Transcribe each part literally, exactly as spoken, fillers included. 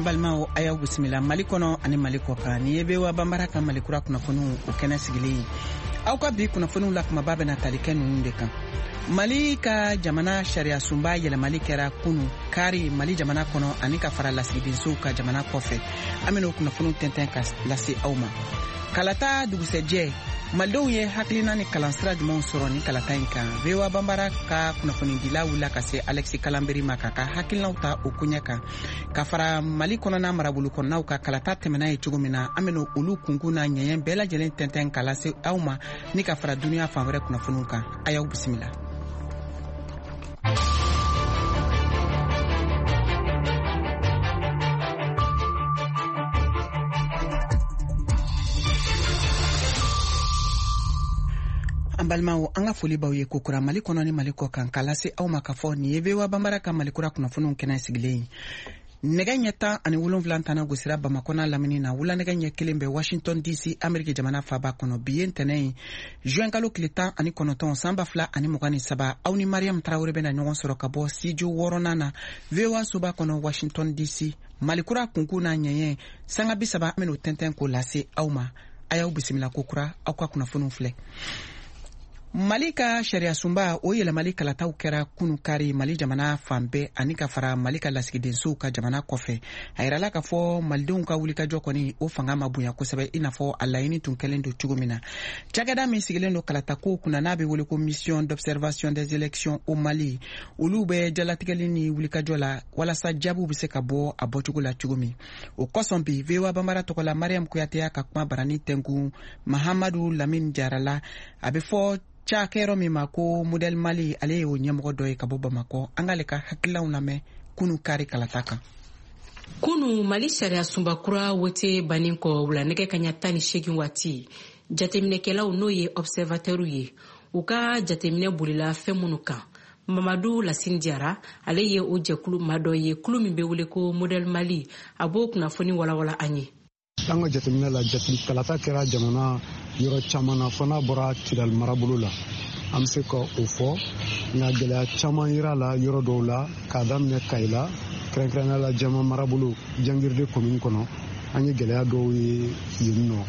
balmao aya bisimila Mali kono ani Mali kokan ni ebe wa bambara kan Mali kura kunafonu o kena sigili aw ka bi kunafonu la kuma babe na taliken nun de kan Mali ka jamana sharia sumba yele Mali kera kunu kari Mali jamana kono ani ka fara lasigidinso ka jamana kofe ameno kunafonu tenten ka lasi awma kalata duguseje Maldo ye haklina ni kalansra jumon soro ni kalata inka vewa bambara ka kunafoni dila wula ka se Alexi Kalamberi makaka hakilna uta okunyaka kafara Mali kono na marabulu kono na uka kalata temena ye chugumina ameno ulu kunguna nyeyen bela jelen tenten kalase awma ni kafara dunia fanwere kunafonuka aya bismillah. Ambalmao anga foli bawe kokura Mali kono ni Mali kokan kalase au makafo ni yebewa bambara ka Mali kura kunafunu kena sigilei nega nyata ani wulon vlantana gusira bamakona lamini na wula nega nyekelembe Washington D C Amerika jamana faba kono bien tenei juin kalo klita ani konoton samba fla ani mugani saba au ni Mariam Traoré bena nyogon soro kabo siju woronana vewa suba kono Washington D C Mali kura kunkuna nyenye sanga bisaba ameno tenten ko lase auma aya bisimila kokura au kwa kunafunu fle Mali ka sharia sumba o yele Mali kalata ukera kunu kari Mali jamana fambe anika fara Mali ka lasigidinso ka jamana kofe ayirala ka fo Malidenw ka wuli ka jokoni o fanga mabunya kosɛbɛ inafo alayini tun kelen do cugumina cakɛda min sigilen do kalata ko kuna n'a bɛ wele ko mission d'observation des élections au Mali olu bɛ jalatigɛli ni wuli ka jɔ la walasa jaabiw bɛ se ka bɔ a bɔcogo la cogo min o kosɔn bi vewa bambara tɔgɔ la Mariam Kuyate ka kuma barani tɛnku Mahamadu Lamine Jarala a bɛ fɔ cha kero mi mako model Mali ale o nyamgo doy ka bo Bamako angale ka hakilaw name kunu kari kalataka kunu Mali sharia sumba kura wote baninko wula nege kanyata ni shegin wati jatemine kelaw no ye observateur ye uka jatemine bulila femunuka Mamadou Lassine Diarra ale ye o jekulu madoye kulu mi be wule ko model Mali abo kuna foni wala wala anyi Tanga jatemina la jatli kalata kera jamana yoro chamana fana bora tidal marabulu la am se ko o fo na gela chama yira la yoro do la kadam ne kayla kren kren la jama marabulu jangirde commune kono anyi gela do yi yinno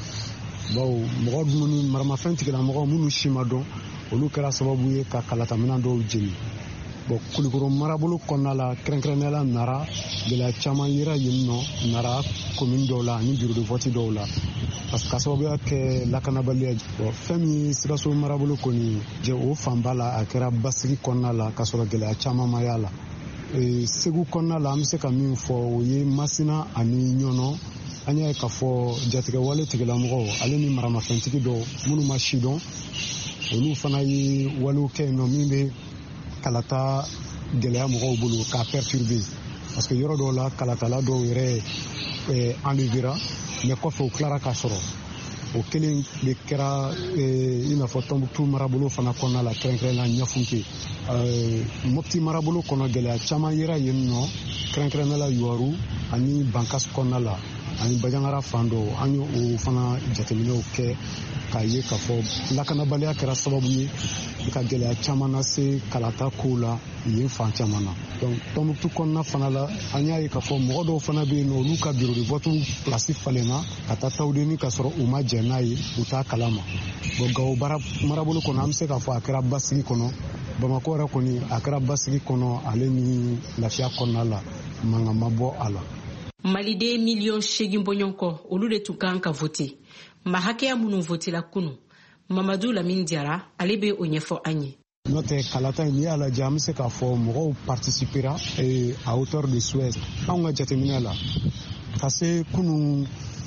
baw mo godunu marama fenti la mo munu shima do olu kera sababu ye ka kalata mina do jini bo kulikoro marabulu konna la kren kren la nara gela chama yira yinno nara commune do la ni bureau de vote do la parce que sababu yake lakana balia bo femi siraso marabulu koni je o fambala akera basigi konna la kasoro gele chama mayala e segu konna la amse ka min fo oye masina ani nyono anya ka fo jatike wale tigela mo ale ni marama fentiki do munu mashidon olu fana yi walu ke no mimbe kalata gele mo bulu ka perturber parce que yoro do la kalata la do yere eh, enlevera mais kofe o clara ka soro o kelen de kera eh, ina fo tombu marabolo fana konna la krenkren la nyafunke euh, mopti marabolo kono gele chama yira yenno krenkren la yoru ani bankas konna la ani bajangara fando ani o fana jatemine o ke ka ye ka fo lakana balia kera sababu ye ka gele chama na se kalata kula yen fan chamana donc tomu tu konna fana la anya ye ka fo modo fana be no luka bureau de vote place falena ata tawdeni ka soro uma jenayi uta kalama bo gaw bara marabolo kono amse ka fo akra basigi kono Bamako ra koni akra basigi kono ale ni lafia konna la manga mabo ala Mali de million shegin bonyonko olu de tukan ka voter ma hakeya munu voter la kunu Mamadou Lamine Diarra ale be o nyefo anyi Notre kalata ni ala jam se ka fo mo participera et à hauteur de souhait on a jatemina la passé kunu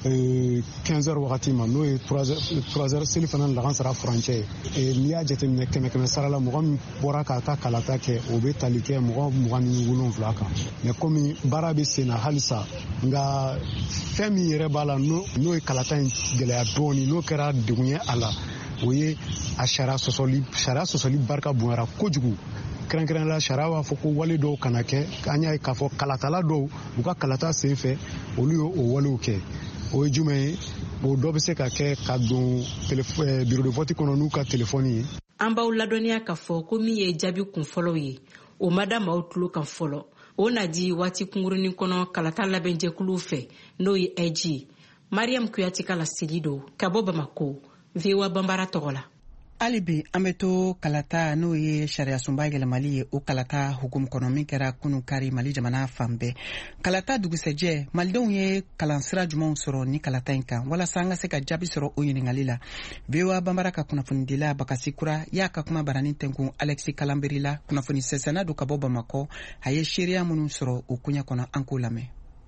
quinze heures wakati ma no trois heures seli fana la sera frontière et ni a jatemina keme keme sara la mo bora ka ka kalata ke o be talike mo mo ni wulon vlaka mais comme barabe sena halisa nga femi yere bala no no kalata gele adoni no kera dunya ala oye a shara sosoli shara sosoli barka buara kojugu kran la shara wa foko wale do kanake anya ka fo kalata do buka kalata sefe olu o wale oke o jume bo do be se ka ke ka don téléphone bureau de vote kono nu ka téléphone amba uladonia ka fo ko mi ye jabi kun folo yi o madame outlo kan folo o na di waati kungurunin kɔnɔ kalata labɛnjɛkulu fɛ n'o ye ɛji Mariam Kuyati ka laseli do ka bɔ Bamako V O A Banbara tɔgɔ la. hali bi an bɛ to kalata n'o ye sariya sunba yɛlɛmali ye o kalata hukumu kɔnɔ min kɛra kunu kari Mali jamana fan bɛɛ. Kalata dugusɛjɛ malidenw ye kalansira jumanw sɔrɔ ni kalata in kan walasa an ka se ka jaabi sɔrɔ o ɲiningali la. V O A Banbara ka kunnafonidila Bakasi Kura y'a ka kuma baranin tɛnkun Alexis Kalanberi la kunnafoni sɛnsɛnna do ka bɔ Bamako a ye seereya minnu sɔrɔ o kuɲa kɔnɔ an k'o lamɛn.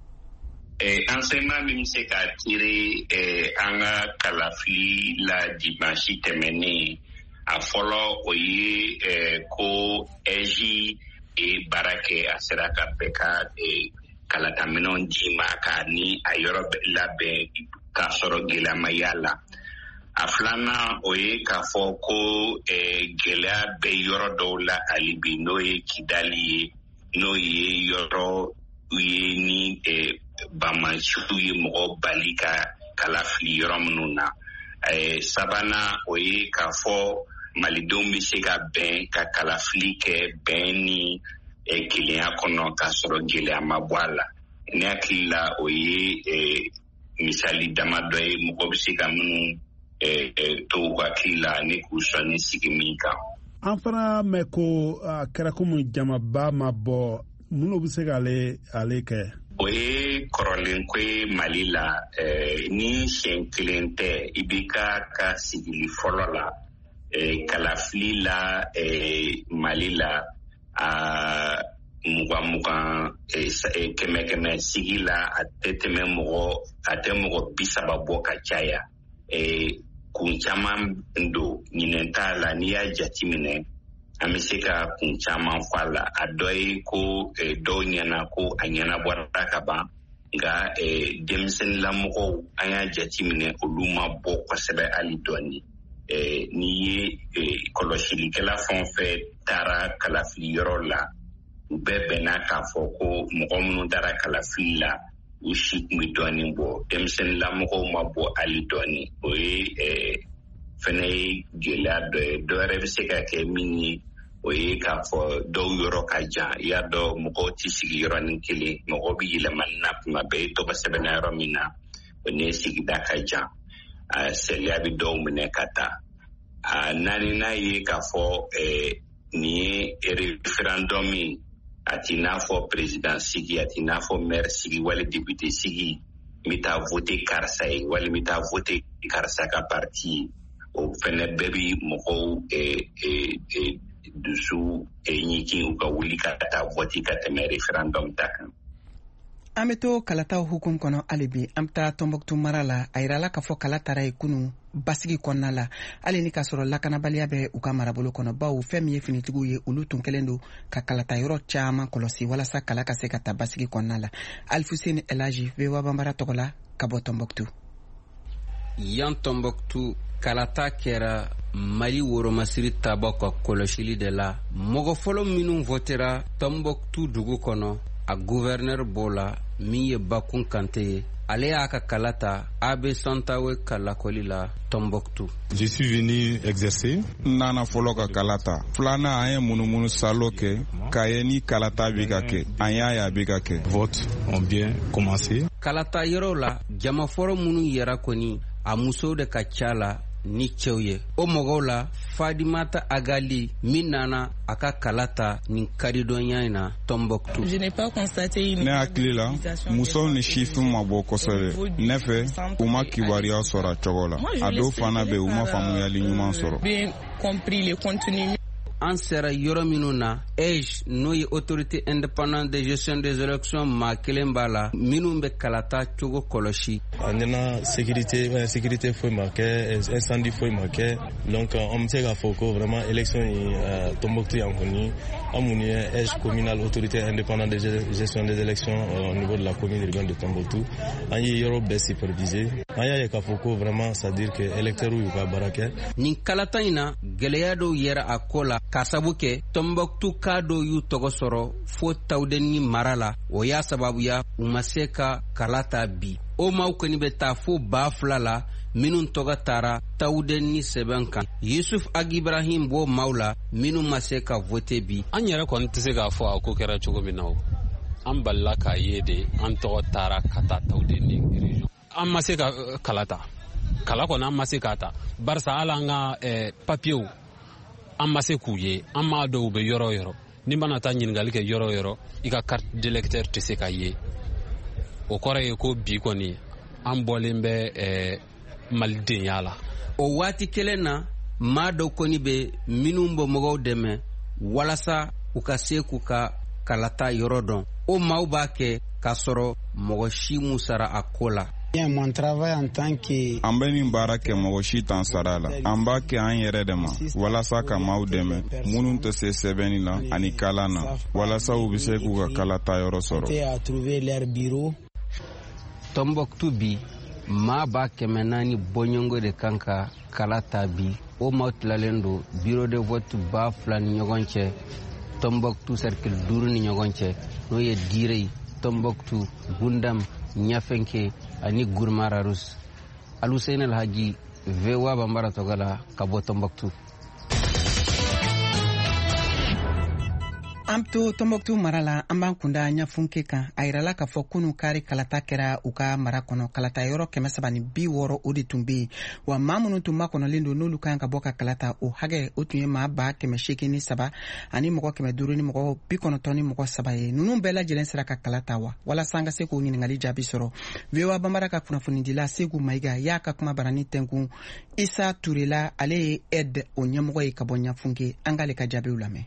Eh, enseignement min se ka tire eh, an ka kalafili la dimanche tɛmɛnen a fɔlɔ o ye eh, ko ɛji e baara kɛ a sera ka bɛɛ ka eh, kalataminɛw di ma ka ni a yɔrɔ labɛn k'a sɔrɔ gɛlɛyama y'a la. A filanan o ye k'a fɔ ko eh, gɛlɛya bɛ yɔrɔ dɔw la hali bi n'o ye Kidali ye n'o ye yɔrɔ ye ni eh, Bamasiw ye mɔgɔ bali ka kalafili yɔrɔ minnu na. Eh, sabanan o ye k'a fɔ malidenw bɛ se ka bɛn ka kalafili kɛ bɛn ni eh, kelenya kɔnɔ k'a sɔrɔ gɛlɛya ma bɔ a la. Ne hakili la o ye eh, misali dama dɔ ye mɔgɔ bɛ se ka minnu eh, eh, to u hakili la ni k'u sɔn ni sigi min kan. An fana mɛn ko a kɛra komi jamaba ma bɔ minnu bɛ se k'ale ale kɛ. O ye kɔrɔlen ko ye Mali la eh, ni siɲɛ kelen tɛ i b'i ka ka sigili fɔlɔ la eh, kalafili la eh, Mali la a mugan mugan eh, kɛmɛ kɛmɛ sigi la a tɛ tɛmɛ mɔgɔ a tɛ mɔgɔ bi saba bɔ ka caya eh, kun caman don ɲinɛn t'a la n'i y'a jateminɛ an bɛ se ka kun caman fɔ a la a dɔ ye ko eh, dɔw ɲɛna ko a ɲɛnabɔra ka ban nka eh, denmisɛnninlamɔgɔw an y'a jateminɛ olu ma bɔ kosɛbɛ hali dɔɔni eh, n'i ye eh, kɔlɔsilikɛla fɛn o fɛn taara kalafili yɔrɔ la u bɛɛ bɛnna k'a fɔ ko mɔgɔ minnu taara kalafili la u si tun bɛ dɔɔni bɔ denmisɛnninlamɔgɔw ma bɔ hali dɔɔni o ye eh, fɛnɛ ye gɛlɛya dɔ ye dɔ wɛrɛ bɛ se ka kɛ min ye o ye k'a fɔ dɔw yɔrɔ ka jan i y'a dɔn mɔgɔw tɛ sigi yɔrɔnin kelen mɔgɔw bɛ yɛlɛmani na tuma bɛɛ i tɔgɔ sɛbɛnna yɔrɔ min na o ni sigida ka jan sariya bɛ dɔw minɛ ka taa naaninan ye k'a fɔ nin ye référendum ye a t'i n'a fɔ président sigi a t'i n'a fɔ maire sigi wali député sigi n bɛ taa voter karisa ye wali n bɛ taa voter karisa ka parti ye o fɛnɛ bɛɛ bi mɔgɔw dusu ɲikin u ka wuli ka taa vote ka tɛmɛ référendum ta kan. An bɛ to kalataw hukum kɔnɔ hali bi an bɛ taa Tɔnbɔkutu mara la a yirala k'a fɔ kala taara ye kunun basigi kɔnɔna la hali ni k'a sɔrɔ lakanabaliya bɛ u ka marabolo kɔnɔ bawo fɛn min ye finitigiw ye olu tun kɛlen don ka kalata yɔrɔ caman kɔlɔsi walasa kala ka se ka taa basigi kɔnɔna la. Alfuseni Elaji V O A Banbara tɔgɔ la ka bɔ Tɔnbɔkutu. Yan Tɔnbɔkutu kalata kɛra Mali woromasiri taabɔ ka kɔlɔsili de la mɔgɔ fɔlɔ minnu votera Tɔnbɔkutu dugu kɔnɔ a gouverneur b'o la min ye Bakun Kante ye ale y'a ka kalata Abe Santawe ka lakɔli la Tɔnbɔkutu. Je suis venu exercer nana fɔlɔ ka kalata filanan an ye munumunu salo kɛ k'a ye ni kalata bɛ ka kɛ an y'a ye a bɛ ka kɛ vote ont bien commencé. Kalata yɔrɔ la jama fɔlɔ minnu yɛrɛ kɔni a musow de ka ca la ni cɛw ye o mɔgɔw la Fadimata Agali min nana a ka kalata nin karidɔnya in na Tɔnbɔkutu. Ne hakili la musow ni sifin ma bɔ kosɛbɛ ne fɛ u ma kibaruya sɔrɔ a cogo la a dɔw fana bɛ u ma faamuyali ɲuman sɔrɔ. An sera yɔrɔ minnu na E J n'o ye autorité indépendante de gestion des élections maa kelen b'a la minnu bɛ kalata cogo kɔlɔsi. A nana sécurité sécurité foyi ma kɛ incendie foyi ma kɛ donc an bɛ se k'a fɔ ko vraiment élection in Tɔnbɔkutu yan kɔni an minnu ye E J communal autorité indépendante de gestion des élections au niveau de la commune urbaine de Tɔnbɔkutu an ye yɔrɔ bɛɛ supervisé an y'a ye k'a fɔ ko vraiment c'est à dire que électeurs y'u ka baara kɛ. Nin kalata in na gɛlɛya dɔw yɛrɛ a ko la k'a sabu kɛ Tɔnbɔkutu ka dɔw y'u tɔgɔ sɔrɔ fo Tawudeni mara la o y'a sababuya u ma se ka kalata bi o maaw kɔni bɛ taa fo ba fila la minnu tɔgɔ taara Tawudeni sɛbɛn kan Yusuf Agibrahim b'o maaw la minnu ma se ka vote bi. An yɛrɛ kɔni tɛ se k'a fɔ a ko kɛra cogo min na o an balila k'a ye de an tɔgɔ taara ka taa taw de ni region an ma se ka kala ta kala kɔni an ma se k'a ta barisa hali an ka papiyew an ma se k'u ye an m'a dɔw bɛ yɔrɔ o yɔrɔ ni mana taa ɲininkali kɛ yɔrɔ o yɔrɔ i ka carte d'électeur tɛ se ka ye o kɔrɔ ye ko bi kɔni an bɔlen bɛ malidenya la o waati kelen na maa dɔw kɔni bɛ minnu bɛ mɔgɔw dɛmɛ walasa u ka se k'u ka kalata yɔrɔ dɔn o maaw b'a kɛ k'a sɔrɔ mɔgɔ si m'u sara a ko la. An bɛ nin baara kɛ mɔgɔ si t'an sara la an b'a kɛ an yɛrɛ de ma walasa ka maaw dɛmɛ minnu tɛ se sɛbɛnni la ani kalan na walasa u bɛ se k'u ka kalata yɔrɔ sɔrɔ. Tombouctou bi maa ba kɛmɛ naani bɔɲɔngo de kan ka kala ta bi o maaw tilalen don bureau de vote ba fila ni ɲɔgɔn cɛ Tombouctou cercle duuru ni ɲɔgɔn cɛ n'o ye Direy Tombouctou Gundam Ɲafɛnke ani Gurmararus. Alusein Alhaji V O A Bambara Togala ka bɔ Tombouctou. An to Tombouctou mara la an b'an kunda Ɲafunke kan a yirala k'a fɔ kunu kari kalata kɛra u ka mara kɔnɔ kalata yɔrɔ kɛmɛ saba ni bi wɔɔrɔ o de tun bɛ yen wa maa minnu tun makɔnɔlen don n'olu kan ka bɔ ka kalata o hakɛ o tun ye maa ba kɛmɛ seegin ni saba ani mɔgɔ kɛmɛ duuru ni mɔgɔ bi kɔnɔntɔn ni mɔgɔ saba ye ninnu bɛɛ lajɛlen sera ka kalata wa walasa an ka se k'o ɲininkali jaabi sɔrɔ V O A Bambara ka kunnafonidila Segu Mayiga y'a ka kuma barani tɛnkun Isa Turela ale ye aide o ɲɛmɔgɔ ye ka bɔ Ɲafunke an k'ale ka jaabiw lamɛn.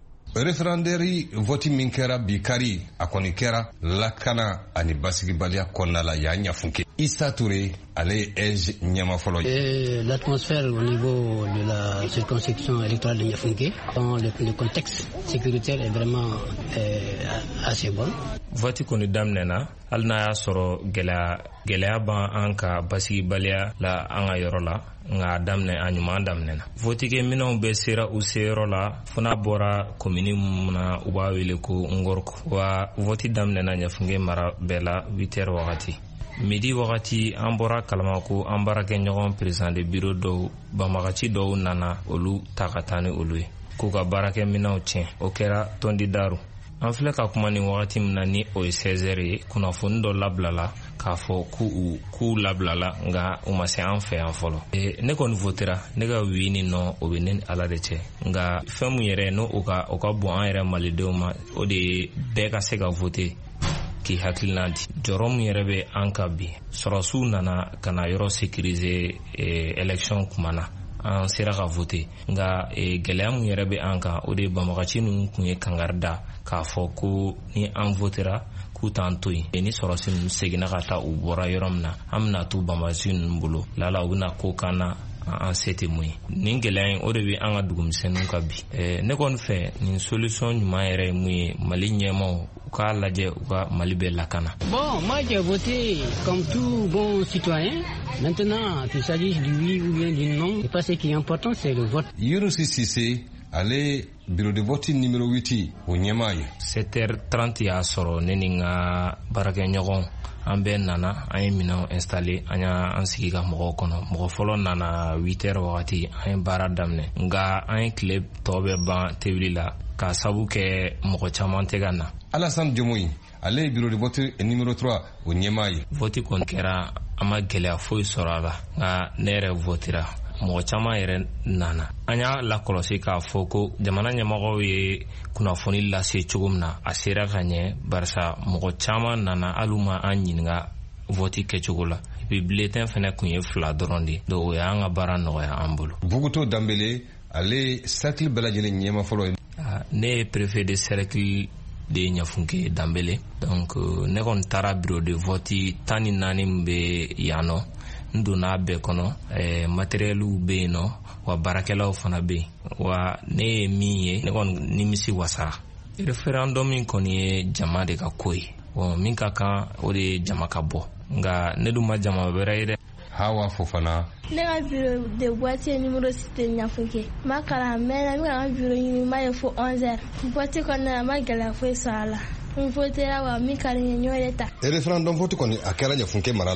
Referendari voti min kɛra bi kari a kɔni kɛra lakana ani basigibaliya kɔnɔna la y'a Ɲafunke. Issa Touré ale ye age ɲɛma fɔlɔ ye. L'atmosphère au niveau de la circonscription électorale de Ɲafunke dans le, le contexte sécuritaire est vraiment euh, assez bon. Voti kɔni daminɛna hali n'a y'a sɔrɔ gɛlɛya gɛlɛya b'an an ka basigibaliya la an ka yɔrɔ la nka daminɛ a ɲuman daminɛna. Votikɛ minɛnw bɛɛ sera u seyɔrɔ la fo n'a bɔra komini mun na u b'a wele ko Ngorko wa voti daminɛna Ɲafunke mara bɛɛ la huit heures wagati. Midi wagati an bɔra kalama ko an baarakɛ ɲɔgɔn président de bureau dɔw banbagaci dɔw nana olu ta ka taa ni olu ye k'u ka baarakɛ minɛnw tiɲɛ o kɛra Tondi Daru. An filɛ ka kuma ni wagati min na ni o ye seize heures ye kunnafoni dɔ labilala k'a fɔ k'u k'u labilala nka u ma se an fɛ yan fɔlɔ. E, ne kɔni votera ne ka oui ni non o bɛ ne ni Ala de cɛ nka fɛn mun yɛrɛ n'o o ka o ka bon an yɛrɛ malidenw ma o de ye bɛɛ ka se ka voter k'i hakilina di. Jɔrɔ mun yɛrɛ bɛ an ka bi sɔrɔsiw nana ka na yɔrɔ sécuriser élection kuma na an sera ka voter nka gɛlɛya mun yɛrɛ bɛ an kan o de ye banbagaci ninnu kun ye kangari da k'a fɔ ko ni an votera k'u t'an to yen ni sɔrɔsi ninnu seginna ka taa u bɔra yɔrɔ min na an bɛna t'u banbagaci ninnu bolo lala u bɛna ko kan na an se tɛ mun ye nin gɛlɛya in o de bɛ an ka dugumisɛnninw ka bi ne kɔni fɛ nin solution ɲuman yɛrɛ ye mun ye Mali ɲɛmaw u k'a lajɛ u ka Mali bɛ lakana. Bon, moi j'ai voté comme tout bon citoyen. Maintenant, qu'il s'agisse du oui ou bien du non, c'est pas ce qui est important, c'est le vote. Yunusi Sise ale bureau de vote numéro huit o ɲɛmaa ye. sept heures trente y'a sɔrɔ ne ni n ka baarakɛ ɲɔgɔn an bɛɛ nana an ye minɛnw installé an y'an sigi ka mɔgɔw kɔnɔ mɔgɔ fɔlɔ nana huit heures wagati an ye baara daminɛ nka an ye tile tɔ bɛ ban tebili la ka sabu kɛ mɔgɔ caman tɛ ka na. Alassane Diomoyi ale ye bureau de vote numéro trois o ɲɛmaa ye. Vote kɔni kɛra an ma gɛlɛya foyi sɔrɔ a la nka ne yɛrɛ votera mɔgɔ caman yɛrɛ nana an y'a lakɔlɔsi k'a fɔ ko jamana ɲɛmɔgɔw ye kunnafoni lase cogo min na a sera ka ɲɛ barisa mɔgɔ caman nana hali ma an ɲininka vote kɛcogo la bi bulletin fɛnɛ kun ye fila dɔrɔn de donc o y'an ka baara nɔgɔya an bolo. Buguto Dambele ale cercle bɛɛ lajɛlen ɲɛma fɔlɔ ye. Ne ye préfet de cercle de Ɲafunke Dambele donc ne kɔni taara bureau de vote tan ni naani min bɛ yan nɔ n donna bɛɛ kɔnɔ ɛɛ matériels bɛ yen nɔ wa baarakɛlaw fana bɛ yen wa ne ye min ye ne kɔni nimisi wasara. Référendum min kɔni ye jama de ka ko ye bon min ka kan o de ye jama ka bɔ nka ne dun ma jama wɛrɛ ye dɛ. Hawa Fofana ne ka bureau de vote numéro six Ɲafunke ma kalan mɛnna n bɛ ka n ka bureau ɲini ma ye fo onze heures vote kɔnɔna na ma gɛlɛya foyi sɔrɔ a la n votera wa min ka di n ye n y'o de ta. Référendum vote kɔni a kɛra Ɲafunke mara la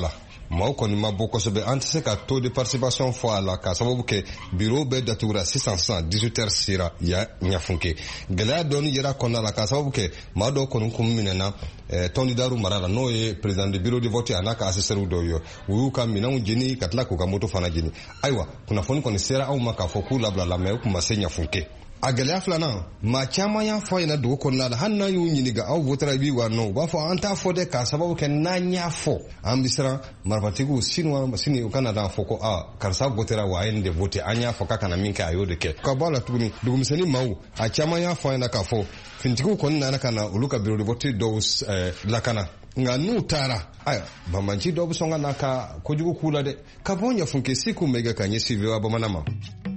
maaw kɔni ma bɔ kosɛbɛ an tɛ se ka taux de participation fɔ a la ka sababu kɛ bureau bɛɛ datugura sisan sisan dix-huit heures sera ya ɲafunke gɛlɛya dɔɔni yera kɔnɔna la ka sababu kɛ maa dɔw kɔni kun minɛna tɔndidaru mara la n'o ye président de bureau de vote a n'a ka assesseur dɔw ye u y'u ka minɛnw jeni ka tila k'u ka moto fana jeni ayiwa kunnafoni kɔni sera anw ma k'a fɔ k'u labila la mais u kun ma se ɲafunke a gɛlɛya filanan maa caman y'a fɔ ɲɛna dugu kɔnɔna la hali n'an y'u ɲininka aw votera i b'i wa nɔ u b'a fɔ an t'a fɔ dɛ k'a sababu kɛ n'an y'a fɔ an bɛ siran marifatigiw sini sini u kana n'a fɔ ko a karisa votera wa a ye nin de vote an y'a fɔ k'a kana min kɛ a y'o de kɛ ka bɔ a la tuguni dugumisɛnnin maaw a caman y'a fɔ ɲɛna k'a fɔ finitigiw kɔni nana ka na olu ka bureau de vote dɔw lakana nka n'u taara aya banbanci dɔw bɛ sɔn ka na ka kojugu k'u la dɛ ka bɔ ɲafunke si kun bɛ kɛ ka ɲɛsin V O A bamanan ma.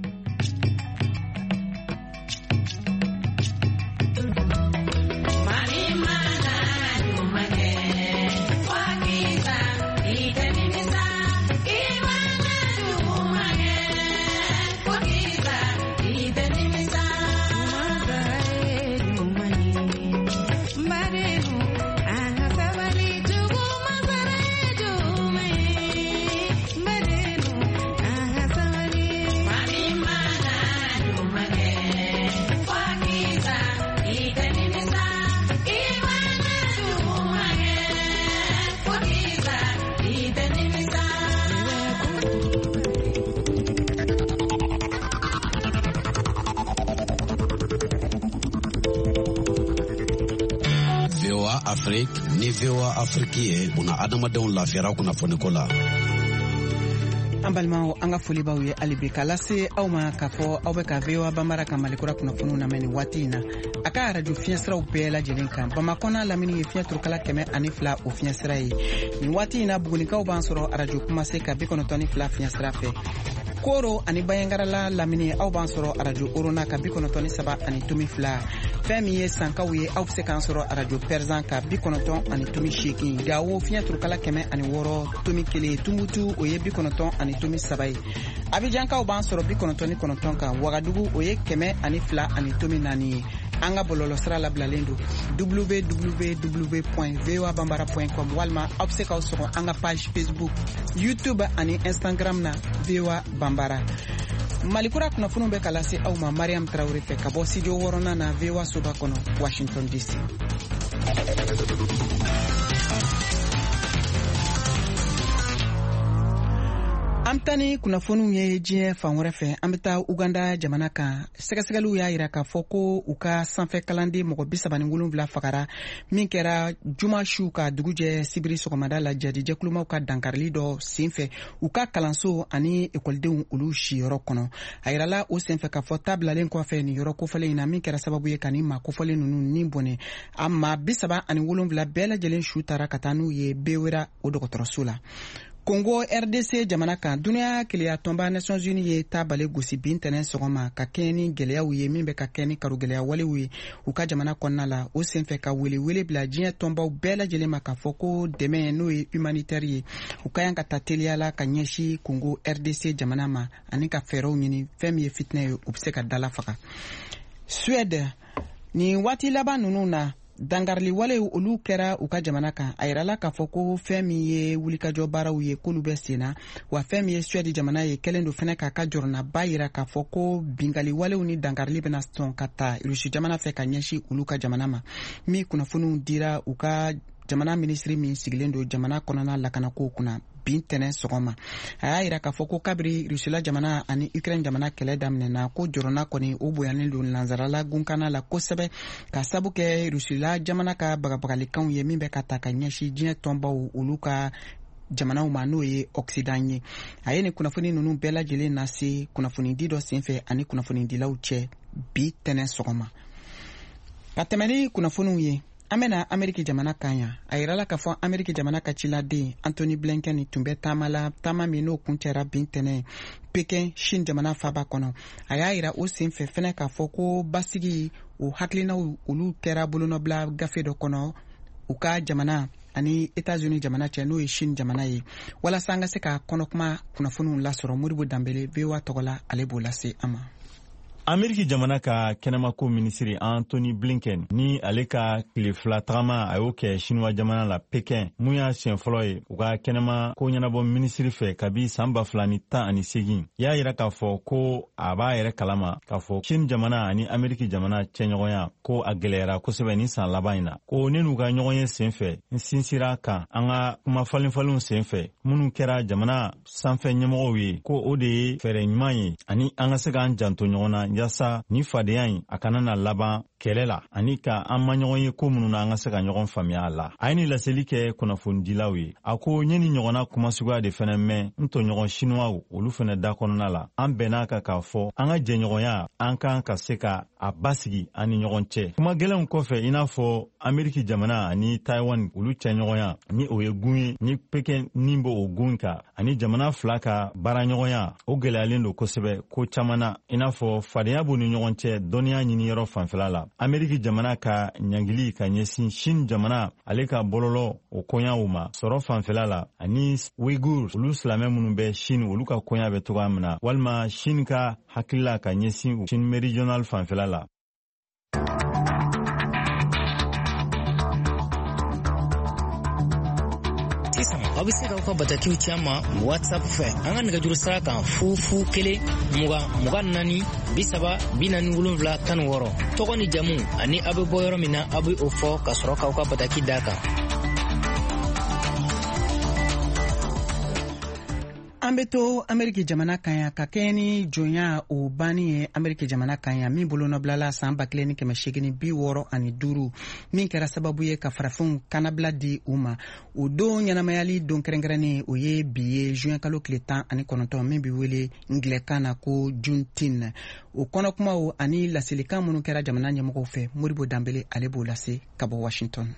Afrique ni V O A Afrique ye buna adamadenw lafiyara kunnafoni ko la. An balimaw an ka foli b'aw ye hali bi k'a lase aw ma k'a fɔ aw bɛ ka V O A banbara ka malikura kunnafoniw lamɛn nin waati in na a ka arajo fiɲɛsiraw bɛɛ lajɛlen kan Bamakɔ n'a lamini ye fiɲɛ turukala kɛmɛ ani fila o fiɲɛsira ye nin waati in na Bugunikaw b'an sɔrɔ arajo Kumase ka bi kɔnɔntɔn ni fila fiɲɛsira fɛ Koro ani Bayangarala lamini aw b'an sɔrɔ arajo Orona ka bi kɔnɔntɔn ni saba ani tomi fila fɛn min ye Sankaw ye aw bɛ se k'an sɔrɔ arajo Perzan ka bi kɔnɔntɔn ani tomi seegin Gawo fiɲɛ turukala kɛmɛ ani wɔɔrɔ tomi kelen Tumutu o ye bi kɔnɔntɔn ani tomi saba ye Abijankaw b'an sɔrɔ bi kɔnɔntɔn ni kɔnɔntɔn kan Wagadugu o ye kɛmɛ ani fila ani tomi naani ye an ka bɔlɔlɔsira labilalen don w w w point v o a banbara point com walima aw bɛ se k'aw sɔrɔ an ka page Facebook YouTube ani Instagram na V O A Banbara Malikura kunnafoniw bɛ ka lase aw ma Mariam Traoré fɛ ka bɔ studio wɔɔrɔnan na V O A soba kɔnɔ Washington D C. An bɛ taa ni kunnafoniw ye diɲɛ fan wɛrɛ fɛ an bɛ taa Uganda jamana kan sɛgɛsɛgɛliw y'a jira k'a fɔ ko u ka sanfɛ kalanden mɔgɔ bi saba ni wolonwula fagara min kɛra juma su ka dugujɛ sibiri sɔgɔmada la jadijɛkulumaw ka dankarili dɔ senfɛ u ka kalanso ani ekɔlidenw olu siyɔrɔ kɔnɔ a yirala o senfɛ k'a fɔ ta bilalen kɔfɛ nin yɔrɔ kofɔlen in na min kɛra sababu ye ka nin maa kofɔlen ninnu ni bɔnɛ a maa bi saba ani wolonwula bɛɛ lajɛlen su taara ka taa n'u ye Bewera o dɔgɔtɔrɔso la Congo R D C jamana kan duniya keleya tɔnba Nations Unies ye tabale gosi bin tɛnɛ sɔgɔma ka kɛɲɛ ni gɛlɛyaw ye min bɛ ka kɛɲɛ ni karogɛlɛya walew ye u ka jamana kɔnɔna la o senfɛ ka welewele bila diɲɛ tɔnbaw bɛɛ lajɛlen ma k'a fɔ ko dɛmɛ n'o ye humanitaire ye u ka yan ka taa teliya la ka ɲɛsin Congo R D C jamana ma ani ka fɛɛrɛw ɲini fɛn min ye fitinɛ ye u bɛ se ka dala faga Suède nin waati laban ninnu na dangarili walew olu kɛra u ka jamana kan a yirala k'a fɔ ko fɛn min ye wulikajɔ baaraw ye k'olu bɛ senna wa fɛn min ye Suède jamana ye kɛlen don fɛnɛ k'a ka jɔrɔnaba yira k'a fɔ ko bingali walew ni dangarili bɛna sɔn ka ta Rusi jamana fɛ ka ɲɛsin olu ka jamana ma min kunnafoniw dira u ka jamana minisiri min sigilen don jamana kɔnɔna lakanako kunna bin tɛnɛ sɔgɔma a y'a yira k'a fɔ ko kabiri Rusila jamana ani Ukraine jamana kɛlɛ daminɛna ko jɔrɔna kɔni o boyannen don lanzarala gunkana la kosɛbɛ ka sabu kɛ Rusila jamana ka bagabagalikanw ye min bɛ ka ta ka ɲɛsin diɲɛ tɔnbaw olu ka jamanaw ma n'o ye Occident ye a ye nin kunnafoni ninnu bɛɛ lajɛlen lase kunnafonidi dɔ senfɛ ani kunnafonidilaw cɛ bi tɛnɛ sɔgɔma ka tɛmɛ ni kunnafoniw ye an bɛna Ameriki jamana kan yan a yirala k'a fɔ Ameriki jamana ka ciladen Anthony Blinken tun bɛ taama la taama min n'o kun cɛra bin tɛnɛ Pekin Chine jamana faaba kɔnɔ a y'a yira o senfɛ fɛnɛ k'a fɔ ko basigi o hakilinaw olu kɛra bolonɔbila gafe dɔ kɔnɔ u ka jamana ani États-Unis jamana cɛ n'o ye Chine jamana ye walasa an ka se ka kɔnɔkuma kunnafoniw lasɔrɔ Moribo Danbele V O A tɔgɔ la ale b'o lase an ma Ameriki jamana ka kɛnɛmako minisiri Anthony Blinken ni ale ka tile fila tagama a y'o kɛ Chinois jamana la Pekin mun y'a siɲɛ fɔlɔ ye u ka kɛnɛma ko ɲɛnabɔ minisiri fɛ kabi san ba fila ni tan ani segin y'a yira k'a fɔ ko a b'a yɛrɛ kalama k'a fɔ Chine jamana ani Ameriki jamana cɛɲɔgɔnya ko a gwɛlɛyara kosɛbɛ ni san laban in na ko ne n'u ka ɲɔgɔn ye sen fɛ n sinsira kan an ka kuma falenfalenw sen fɛ minnu kɛra jamana sanfɛ ɲɛmɔgɔw ye ko o de ye fɛɛrɛ ɲuman ye ani an ka se k'an janto ɲɔgɔn na yasa ni fadenya in a kana na laban kɛlɛ la ani ka an ma ɲɔgɔn ye ko minnu na an ka se ka ɲɔgɔn faamuya a la. A ye ni laseli kɛ kunnafonidilaw ye. A ko n ye ni ɲɔgɔnna kumasuguya de fɛnɛ mɛn n tɔɲɔgɔn Chinois olu fɛnɛ da kɔnɔna la. An bɛn'a kan k'a fɔ an ka jɛɲɔgɔnya an kan ka se ka a basigi an ni ɲɔgɔn cɛ. Kuma gɛlɛnw kɔfɛ i n'a fɔ Ameriki jamana ani Taiwan olu cɛɲɔgɔnya ni o ye gun ye ni Pekin ni bɔ o gun kan ani jamana fila ka baaraɲɔgɔnya o gɛlɛyalen don kosɛbɛ ko caman na i n'a fɔ fadenya b'u ni ɲɔgɔn cɛ dɔnniya ɲini yɔrɔ fanfɛla la. Ameriki jamana ka ɲangili ka ɲɛsin Chine jamana ale ka bɔlɔlɔ o koɲaw ma sɔrɔ fanfɛla la ani Uyghur olu silamɛ minnu bɛ Chine olu ka koɲa bɛ togoya min na walima Chine ka hakilila ka ɲɛsin Chine méridional fanfɛla la. aw bɛ se k'aw ka batakiw ci an ma WhatsApp fɛ an ka nɛgɛjuru sira kan fu fu kelen mugan mugan naani bi saba bi naani wolonwula tan ni wɔɔrɔ tɔgɔ ni jamu ani aw bɛ bɔ yɔrɔ min na aw bɛ o fɔ ka sɔrɔ k'aw ka bataki d'a kan. An bɛ to Ameriki jamana kan yan ka kɛɲɛ ni jɔnya o banni ye Ameriki jamana kan yan min bolonɔbilala san ba kelen ni kɛmɛ seegin ni bi wɔɔrɔ ani duuru min kɛra sababu ye ka farafinw kanabila di u ma o don ɲɛnamayali don kɛrɛnkɛrɛnnen o ye bi ye juin kalo tile tan ani kɔnɔntɔn min bɛ wele ngilɛkan na ko Juneteenth o kɔnɔkumaw ani laselikan minnu kɛra jamana ɲɛmɔgɔw fɛ Moribo Danbele ale b'o lase ka bɔ Washington.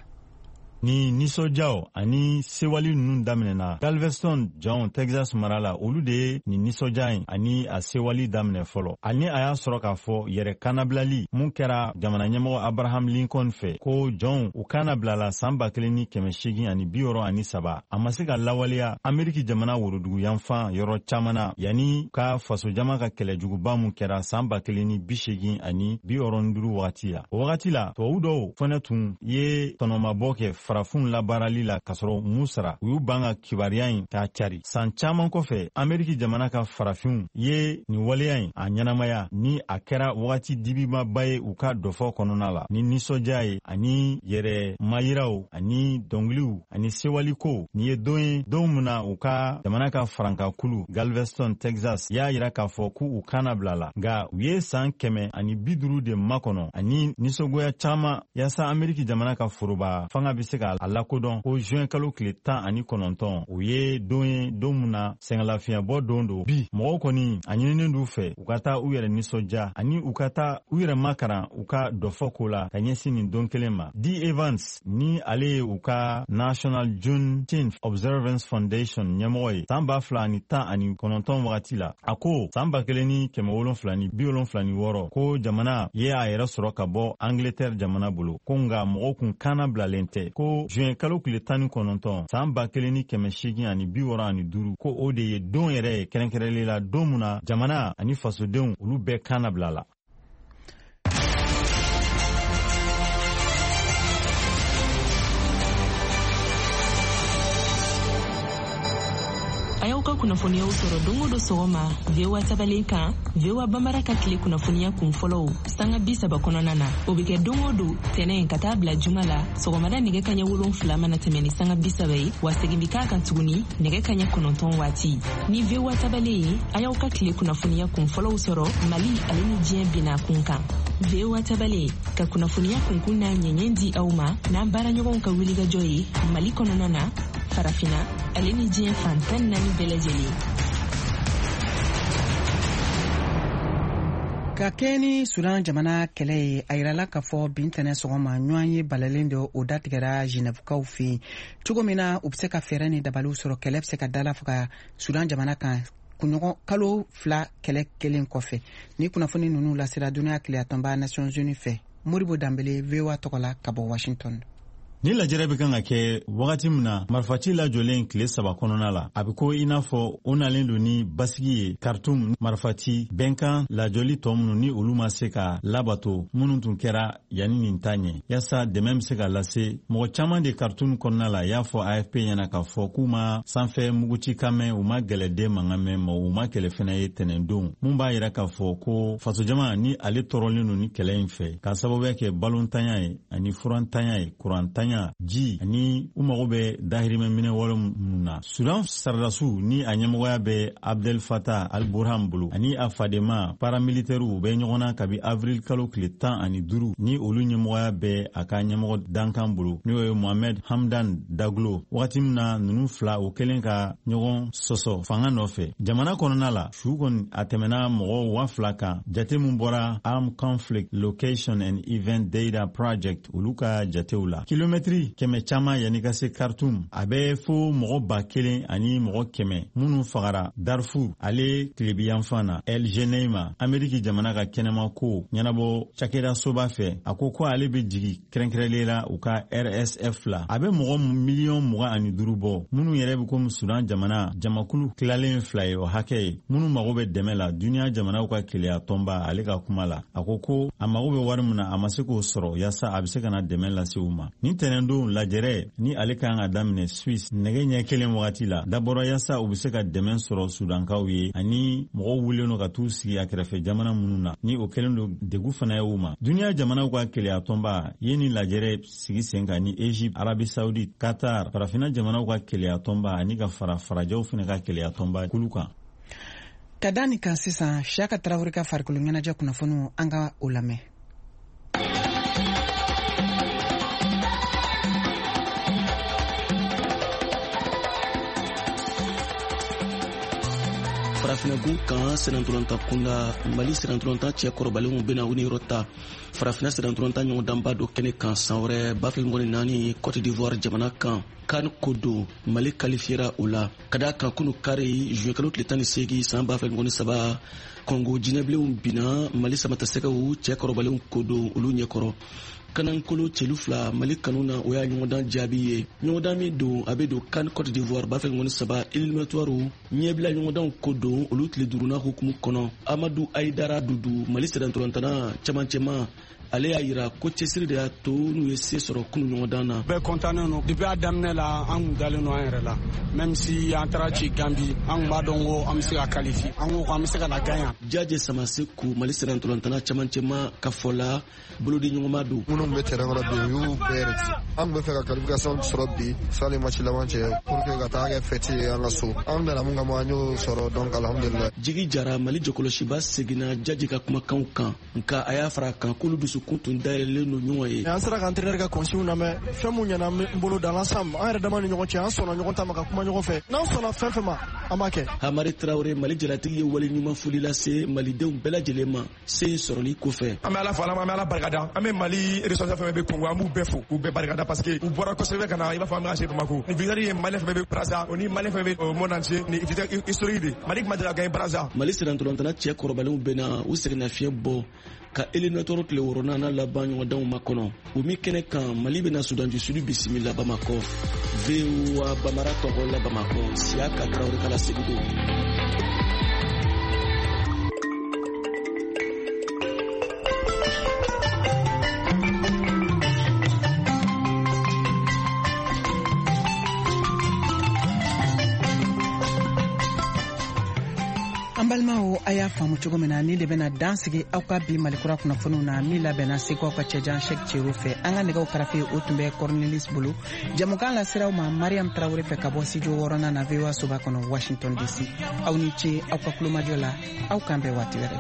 Ni nisɔndiyaw ani sewali ninnu daminɛna Galveston John Texas mara la olu de ye ni nisɔndiya in ani a sewali daminɛ fɔlɔ ani a y'a sɔrɔ k'a fɔ yɛrɛ kanabilali mun kɛra jamana ɲɛmɔgɔ Abraham Lincoln fɛ ko John u kana bilala san ba kelen ni kɛmɛ seegin ani bi wɔɔrɔ ani saba a ma se ka lawaleya Ameriki jamana worodugu yanfan yɔrɔ caman na yanni ka fasojama ka kɛlɛjuguba mun kɛra san ba kelen ni bi seegin ani bi wɔɔrɔ ni duuru wagati la o wagati la tubabu dɔw fɛnɛ tun ye tɔnɔmabɔ kɛ farafinw labaarali la kasɔrɔ mun sara u y'u ban ka kibariya in k'a cari san caman kɔfɛ Ameriki jamana ka farafinw ye nin waleya in a ɲɛnamaya ni a kɛra wagati dibimaba ye u ka dɔfɔ kɔnɔna la ni nisɔndiya ye ani yɛrɛ mayiraw ani dɔnkiliw ani sewaliko nin ye don ye don min na u ka jamana ka farankakulu Galveston Texas y'a yira k'a fɔ k'u kana bila la nka u ye san kɛmɛ ani bi duuru de makɔnɔ ani nisɔngoya caman yaasa Ameriki jamana ka foroba fanga bɛ se ka a lakodɔn ko juin kalo tile tan ani kɔnɔntɔn o ye don ye don min na sɛngɛlafiɲɛbɔ don don bi mɔgɔw kɔni a ɲininen d'u fɛ u ka taa u yɛrɛ nisɔndiya ani u ka taa u yɛrɛ makaran u ka dɔfɔ ko la ka ɲɛsin nin don kelen ma. D. Evans ni ale ye u ka National Juneteenth Observance Foundation ɲɛmɔgɔ ye san ba fila ani tan ani kɔnɔntɔn wagati la a ko san ba kelen ni kɛmɛ wolonfila ni bi wolonfila ni wɔɔrɔ ko jamana ye a yɛrɛ sɔrɔ ka bɔ Angleterre jamana bolo ko nka mɔgɔw kun kana bilalen tɛ ko juin kalo tile tan ni kɔnɔntɔn san ba kelen ni kɛmɛ seegin ani bi wɔɔrɔ ani duuru ko o de ye don yɛrɛ ye kɛrɛnkɛrɛnlen la don mun na jamana ani fasodenw olu bɛɛ kan na bila la. A y'aw ka kunnafoniyaw sɔrɔ don o don sɔgɔma V O A tabalen kan V O A Banbara ka tile kunnafoniya kun fɔlɔw sanga bi saba kɔnɔna na o bɛ kɛ don o don tɛnɛn ka taa bila juma la sɔgɔmada nɛgɛ kaɲɛ wolonfila mana tɛmɛ ni sanga bi saba ye wa segin bi k'a kan tuguni nɛgɛ kaɲɛ kɔnɔntɔn waati ni V O A tabalen ye a y'aw ka tile kunnafoniya kun fɔlɔw sɔrɔ Mali ale ni diɲɛ binna kun kan V O A tabalen ka kunnafoniya kunkun n'a ɲɛɲɛ di aw ma n'an baaraɲɔgɔnw ka wulikajɔ ye Mali kɔnɔna na farafina ale ni diɲɛ fantan naani bɛɛ lajɛlen. Ka kɛ ni Sudan jamana kɛlɛ ye a yirala k'a fɔ bin tɛnɛ sɔgɔma ɲɔgɔn ye balalen dɔ o datigɛra Genèvekaw fɛ yen cogo min na u bɛ se ka fɛɛrɛ ni dabaliw sɔrɔ kɛlɛ bɛ se ka dala faga Sudan jamana kan kunɲɔgɔn kalo fila kɛlɛ kelen kɔfɛ ni kunnafoni ninnu lasera duniya tile tɔnba Nations Unies fɛ Moribo Danbele V O A tɔgɔ la ka bɔ Washington. ni lajɛrɛ bɛ kan ka kɛ wagati min na marifaci lajɔlen tile saba kɔnɔna la a bɛ ko i n'a fɔ o nalen don ni basigi ye Khartoum marifati bɛnkan lajɔli tɔ minnu ni olu ma se ka labato minnu tun kɛra yanni nin ta ɲɛ yaasa dɛmɛ bɛ se ka lase mɔgɔ caman de Khartoum kɔnɔna la y'a fɔ A F P ɲɛna k'a fɔ k'u ma sanfɛ muguci kan mɛn u ma gɛlɛden mankan mɛn ma u ma kɛlɛ fɛnɛ ye tɛnɛndon mun b'a yira k'a fɔ ko fasojama ni ale tɔɔrɔlen don ni kɛlɛ in fɛ k'a sababuya kɛ balontanya ye ani furantanya ye kurantanya ji ani u mago bɛ dahirimɛ minɛ wale minnu na Sudan saradasiw ni a ɲɛmɔgɔya bɛ Abdel Fattah al-Burhan bolo ani a fadema paramilitɛriw bɛ ɲɔgɔn na kabi avril kalo tile tan ani duuru ni olu ɲɛmɔgɔya bɛ a ka ɲɛmɔgɔ dankan bolo n'o ye Mohamed Hamdan Daglo wagati min na ninnu fila o kɛlen ka ɲɔgɔn sɔsɔ fanga nɔfɛ jamana kɔnɔna la su kɔni a tɛmɛna mɔgɔ wa fila kan jate min bɔra Armed Conflict Location and Event Data Project olu ka jatew la kilomɛtiri kɛmɛ caman yanni ka se Khartoum a bɛ fo mɔgɔ ba kelen ani mɔgɔ kɛmɛ minnu fagara Darfur ale tilebiyanfan na El Geneima Ameriki jamana ka kɛnɛma ko ɲɛnabɔ cakɛda soba fɛ a ko ko ale bɛ jigi kɛrɛnkɛrɛnlen la u ka R S F la a bɛ mɔgɔ miliyɔn mugan ani duuru bɔ minnu yɛrɛ bɛ komi Sudan jamana jamakulu tilalen fila ye o hakɛ ye minnu mago bɛ dɛmɛ la duniya jamanaw ka keleya tɔnba ale ka kuma la a ko ko a mago bɛ wari min na a ma se k'o sɔrɔ yaasa a bɛ se ka na dɛmɛ lase u ma ni tɛnɛndon lajɛrɛ ni ale kan ka daminɛ Suisse nɛgɛ ɲɛ kelen wagati la dabɔra yaasa u bɛ se ka dɛmɛ sɔrɔ Sudankaw ye ani mɔgɔw wulilen don ka t'u sigi a kɛrɛfɛ jamana minnu na ni o kɛlen don degu fana ye u ma duniya jamanaw ka keleya tɔnba ye ni lajɛrɛ sigi sen kan ni Egypte Arabie Saoudite Qatar farafina jamanaw ka keleya tɔnba ani ka fara farajɛw fana ka keleya tɔnba kulu kan ka da nin kan sisan Siyaka Tarawele ka farikolo ɲɛnajɛ kunnafoniw an ka o lamɛn. Farafinagun kan senantolanta kunda Mali senantolanta cɛ kɔrɔbalenw bena u ni yɔrɔ ta farafina senantolanta ɲɔgɔndanba dɔ kɛnɛ kan san wɛrɛ ba fila mɔgɔ naani Côte d'Ivoire jamana kan kan ko don Mali kalifiyera o la ka da kan kunu kare juin kalo tile tan ni seegin san ba fila mɔgɔ saba Congo jinɛbilenw bina Mali samatasɛgɛw cɛ kɔrɔbalenw ko don olu ɲɛkɔrɔ kanankolo cɛlu fila Mali kanu na o y'a ɲɔgɔndan jaabi ye ɲɔgɔndan min don a bɛ don kan Côte d'Ivoire ba fila mɔgɔ saba éliminatoires ɲɛbila ɲɔgɔndanw ko don olu tile duurunan hukumu kɔnɔ Amadou Aïdara Dudu Mali sɛdɛntɔlantana camancɛma ale y'a yira ko cɛsiri de y'a to n'u ye se sɔrɔ kunu ɲɔgɔndan na bɛɛ kɔntannen don depuis a daminɛ la an kun dalen don an yɛrɛ la même si an taara ci Gambi an kun b'a dɔn ko an bɛ se ka qualifier an ko k'an bɛ se ka na gagner Jaje Samaseku Mali sɛdɛntɔlantana camancɛma ka fɔ la bolodi ɲɔgɔnma don minnu bɛ terrain kɔnɔ bi u y'u bɛɛ yɛrɛ ci an kun bɛ fɛ ka qualification sɔrɔ bi sani match laban cɛ pour que ka taa kɛ fête ye an ka so an nana mun kama an y'o sɔrɔ donc alhamdulillah Jigi Jara Mali jɔkɔlɔsiba seginna Jaje ka kumakanw kan nka a y'a fara kan k'olu dusukun tun dayɛlɛlen don ɲɔgɔn ye an sera ka entraîneur ka consigne lamɛn fɛn mun ɲɛna n bolo dans l'ensemble an yɛrɛ dama ni ɲɔgɔn cɛ an sɔnna ɲɔgɔn ta ma ka kuma ɲɔgɔn fɛ n'an sɔnna fɛn fɛn ma an b'a kɛ Hamari Traoré Mali jalatigi ye wale ɲuman foli lase malidenw bɛɛ lajɛlen ma se sɔrɔli kɔfɛ an bɛ Ala fo an bɛ Ala barikada an bɛ Mali responsable fɛn bɛ Congo an b'u bɛɛ fo k'u bɛɛ barikada parce que u bɔra kosɛbɛ ka na i b'a fɔ an bɛ ka se Bamako ni victoire ye Mali fɛn bɛ Brazza o ni Mali fɛn bɛ au monde entier ni victoire historique de Mali kuma deli ka gagner Brazza Mali sɛdɛntɔlantana cɛ kɔrɔbalenw bɛna u seginna fiɲɛ bɔ ka éliminatoire tile wɔɔrɔnan laban ɲɔgɔndanw ma kɔnɔ o min kɛnɛ kan Mali bɛna Sudan du Sud bisimila Bamako V O A Bamara tɔgɔ la Bamako Siyaka Tarawele kala segu don an balimaw a y'a faamu cogo min na ni de bɛna dan sigi aw ka bi malikura kunnafoniw na min labɛnna seko aw ka cɛjan Sɛki Cero fɛ an ka nɛgɛw karafe o tun bɛ Cornelis bolo jamukan lasiraw ma Mariam Tarawele fɛ ka bɔ studio wɔɔrɔnan na V O A soba kɔnɔ Washington D C aw ni ce aw ka kulomajɔ la aw kan bɛn waati wɛrɛ.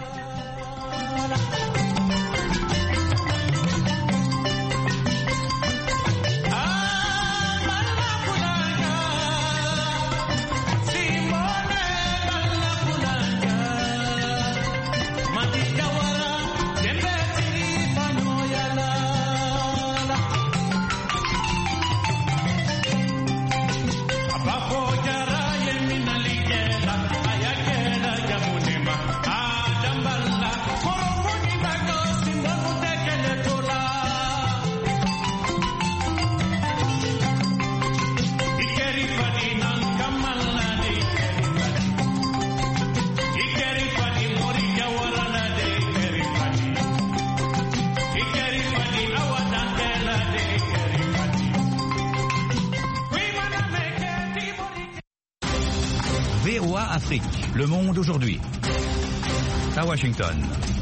Afrique, Le Monde aujourd'hui. À Washington.